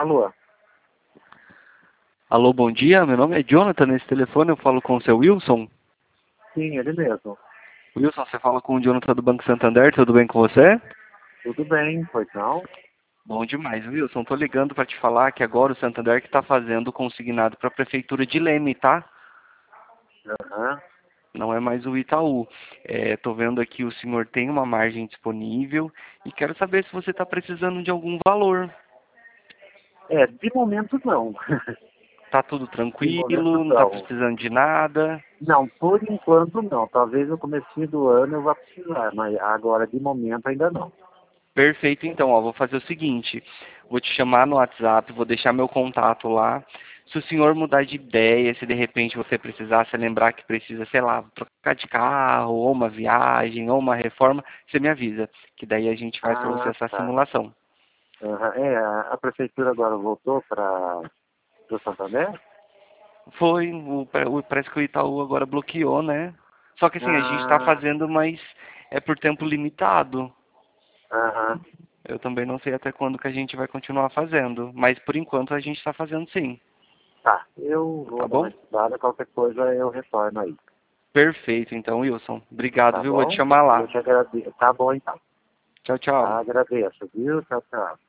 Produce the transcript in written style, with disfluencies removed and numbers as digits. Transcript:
Alô? Alô, bom dia. Meu nome é Jonathan. Nesse telefone eu falo com o seu Wilson. Sim, ele mesmo. Wilson, você fala com o Jonathan do Banco Santander. Tudo bem com você? Tudo bem, pois não? Bom demais, Wilson. Tô ligando para te falar que agora o Santander que está fazendo o consignado para a Prefeitura de Leme, tá? Aham. Não é mais o Itaú. Tô vendo aqui o senhor tem uma margem disponível e quero saber se você está precisando de algum valor. De momento não. Tá tudo De momento tranquilo? Não está não. precisando de nada? Não, por enquanto não. Talvez no comecinho do ano eu vá precisar, mas agora de momento ainda não. Perfeito, então, ó, vou fazer o seguinte, vou te chamar no WhatsApp, vou deixar meu contato lá. Se o senhor mudar de ideia, se de repente você precisar, se lembrar que precisa, sei lá, trocar de carro, ou uma viagem, ou uma reforma, você me avisa, que daí a gente faz para você Ah, essa tá. simulação. Aham. A prefeitura agora voltou para o Santander? Foi, parece que o Itaú agora bloqueou, né? Só que assim, a gente está Ah, fazendo, mas é por tempo limitado. aham. Eu também não sei até quando que a gente vai continuar fazendo, mas por enquanto a gente está fazendo sim, Tá, eu vou tá dar uma bom? estudada, qualquer coisa eu retorno aí. Perfeito, então, Wilson. Obrigado, Tá viu? Vou te bom? chamar Eu lá. te agradeço. Tá bom então. Tchau, tchau. Agradeço, viu? Tchau, tchau.